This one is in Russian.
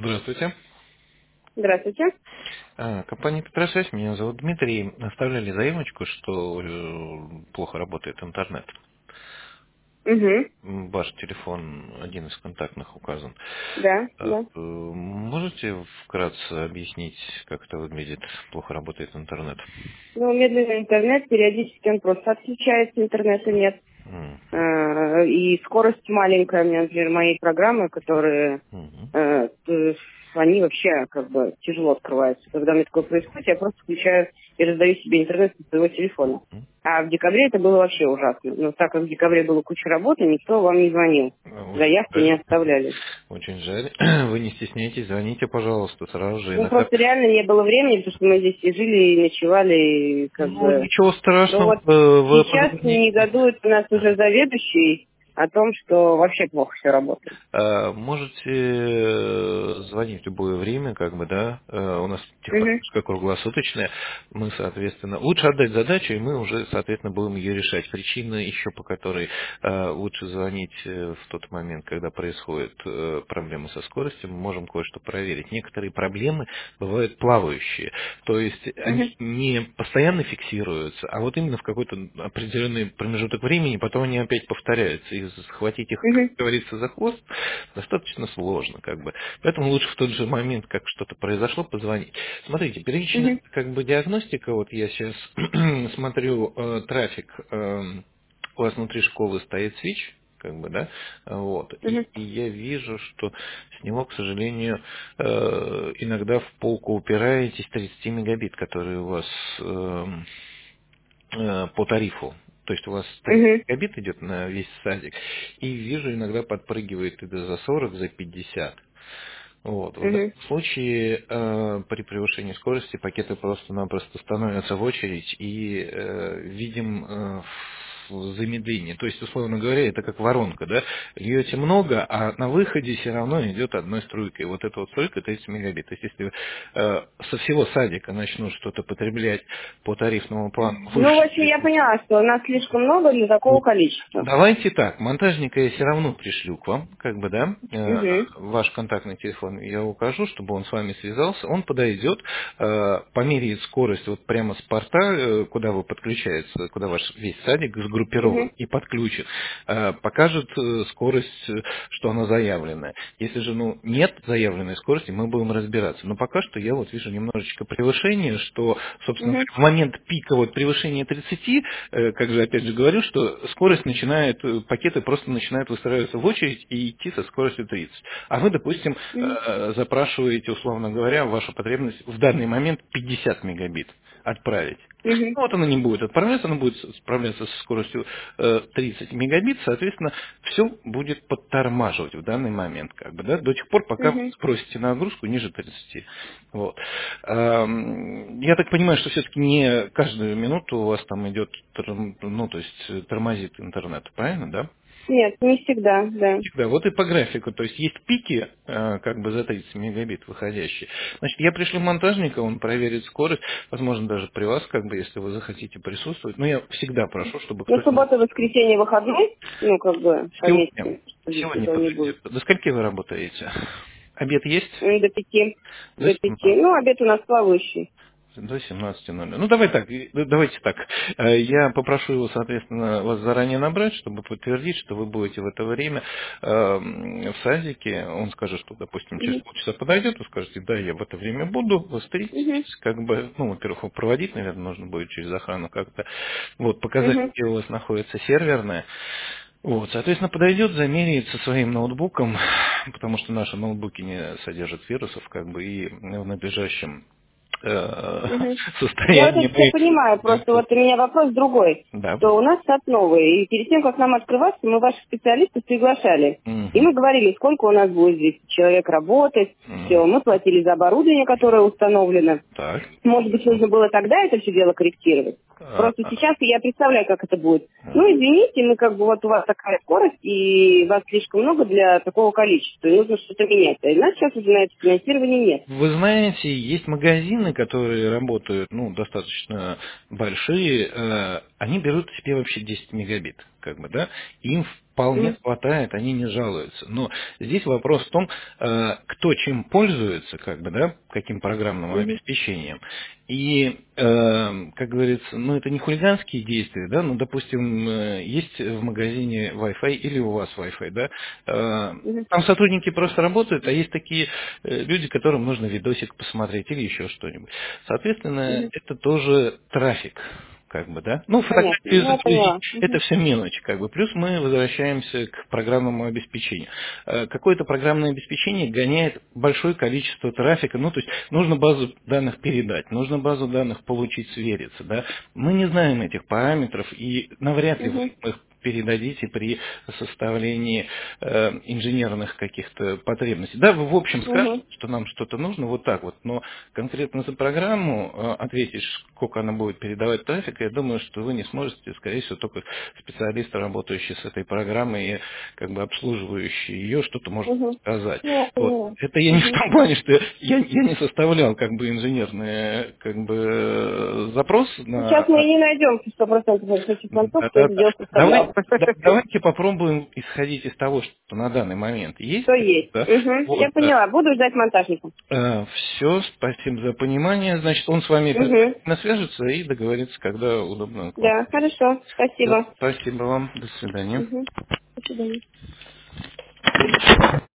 Здравствуйте. Здравствуйте. Компания Петросвязь, меня зовут Дмитрий. Оставляли заявочку, что плохо работает интернет. Угу. Ваш телефон один из контактных указан. Да, да. Можете вкратце объяснить, как это выглядит, плохо работает интернет? Ну, медленный интернет, периодически он просто отключается, интернета нет. М, И скорость маленькая, у меня, например, мои программы, которые, мгм, они вообще как бы тяжело открываются. Когда мне такое происходит, я просто включаю и раздаю себе интернет со своего телефона. м. А в декабре это было вообще ужасно. Но так как в декабре было куча работы, никто вам не звонил. Очень Заявки не жаль. оставляли. Очень жаль. Вы не стесняйтесь, звоните, пожалуйста, сразу же. Ну, Иногда... просто реально не было времени, потому что мы здесь и жили, и ночевали, и как Ну, бы... ничего Ну страшного, вот вы сейчас позвоните. негодует у нас уже заведующий о том, что вообще плохо все работает. Можете звонить в любое время, как бы, да, у нас Угу, техподдержка круглосуточная, мы, соответственно, лучше отдать задачу, и мы уже, соответственно, будем ее решать. Причина еще, по которой лучше звонить в тот момент, когда происходит проблемы со скоростью, мы можем кое-что проверить. Некоторые проблемы бывают плавающие, то есть угу, они не постоянно фиксируются, а вот именно в какой-то определенный промежуток времени, потом они опять повторяются, и схватить их, как угу, говорится, за хвост достаточно сложно, как бы. Поэтому лучше в тот же момент, как что-то произошло, позвонить. Смотрите, первичная угу, как бы диагностика, вот я сейчас смотрю трафик, у вас внутри школы стоит свич, как бы, да, вот, угу, и я вижу, что с него, к сожалению, иногда в полку упираетесь 30 мегабит, которые у вас по тарифу. То есть у вас 30 угу, мегабит идет на весь садик, и вижу, иногда подпрыгивает и за 40, за 50. Вот. В данном угу, случае при превышении скорости пакеты просто-напросто становятся в очередь и видим замедление. То есть, условно говоря, это как воронка, да? Льете много, а на выходе все равно идет одной струйкой. Вот эта вот струйка 30 мегабит. То есть, если со всего садика начнут что-то потреблять по тарифному плану Ну, в выше общем, я 30. поняла, что у нас слишком много для такого количества. Давайте так, монтажника я все равно пришлю к вам, как бы, да, Угу, ваш контактный телефон я укажу, чтобы он с вами связался, он подойдет, померяет скорость вот прямо с порта, куда вы подключаетесь, куда ваш весь садик сгруппирован, угу, и подключит, покажет скорость, что она заявленная. Если же, ну, нет заявленной скорости, мы будем разбираться. Но пока что я вот вижу немножечко превышение, что, собственно, угу, в момент пика вот превышения 30, как же опять же говорю, что скорость начинает, пакеты просто начинают выстраиваться в очередь и идти со скоростью 30. А вы, допустим, угу, запрашиваете, условно говоря, вашу потребность в данный момент 50 мегабит отправить. угу, Ну, вот она не будет отправляться, она будет справляться со скоростью 30 мегабит, соответственно, все будет подтормаживать в данный момент, как бы, да, до тех пор, пока вы угу. спросите нагрузку ниже 30. Вот. Я так понимаю, что все-таки не каждую минуту у вас там идет, ну, то есть тормозит интернет, правильно, да? Нет, не всегда, да. Всегда. Вот и по графику. То есть есть пики, как бы за 30 мегабит выходящие. Значит, я пришлю монтажника, он проверит скорость, возможно, даже при вас, как бы, если вы захотите присутствовать. Но я всегда прошу, чтобы Ну, кто-нибудь... суббота, воскресенье, выходной, ну, как бы, Сегодня, поместе, чтобы сегодня этого не подойдет. будет. До скольки вы работаете? Обед есть? До 5. До До 5. 17. Ну, обед у нас плавающий. До 17:00. Ну, давай так, давайте так. Я попрошу его, соответственно, вас заранее набрать, чтобы подтвердить, что вы будете в это время в садике. Он скажет, что, допустим, через Угу, полчаса подойдет, вы скажете, да, я в это время буду, вы угу, встретитесь, как бы, ну, во-первых, его проводить, наверное, нужно будет через охрану как-то. Вот, показать, угу, где у вас находится серверная. Вот, соответственно, подойдет, замеряет со своим ноутбуком, потому что наши ноутбуки не содержат вирусов, как бы, и в надлежащем угу. Я вот состоянии это все мы... понимаю, просто вот у меня вопрос другой, Да. что у нас сад новый, и перед тем, как нам открываться, мы ваших специалистов приглашали. И Мгм. мы говорили, сколько у нас будет здесь человек работать, все, Мгм. мы платили за оборудование, которое установлено. Так. Может быть, нужно было тогда это все дело корректировать. А, Просто сейчас я представляю, как это будет. Ну, а. извините, мы как бы вот у вас такая скорость, и вас слишком много для такого количества, и нужно что-то менять. А у нас сейчас уже на это финансирования нет. Вы знаете, есть магазины, которые работают, ну, достаточно большие, они берут себе вообще 10 мегабит, как бы, да, им вполне хватает, они не жалуются. Но здесь вопрос в том, кто чем пользуется, как бы, да, каким программным обеспечением. И, как говорится, ну, это не хулиганские действия, да, ну, допустим, есть в магазине Wi-Fi или у вас Wi-Fi, да, там сотрудники просто работают, а есть такие люди, которым нужно видосик посмотреть или еще что-нибудь. Соответственно, это тоже трафик. Как бы, да? Ну, Понятно. фотографию Я загрузить, поняла. это все мелочи, как бы. Плюс мы возвращаемся к программному обеспечению. Какое-то программное обеспечение гоняет большое количество трафика, ну, то есть нужно базу данных передать, нужно базу данных получить, свериться, да? Мы не знаем этих параметров, и навряд ли вы их передадите при составлении инженерных каких-то потребностей. Да, вы в общем скажете, что нам что-то нужно, вот так вот, но конкретно за программу ответить, сколько она будет передавать трафик, я думаю, что вы не сможете, скорее всего, только специалисты, работающие с этой программой и как бы обслуживающие ее, что-то может сказать. Я Вот. поняла. Это я не в том плане, что я не составлял как бы инженерные как бы запрос Сейчас на. мы и не найдем 100% этих звонков, кто Да-да-да. это дело составлял. Давайте попробуем исходить из того, что на данный момент есть. Что есть. Да? Я Вот, поняла. Буду ждать монтажника. все, спасибо за понимание. Значит, он с вами свяжется и договорится, когда удобно к вам. Да, хорошо. Всё, Спасибо. спасибо вам. До свидания. До свидания.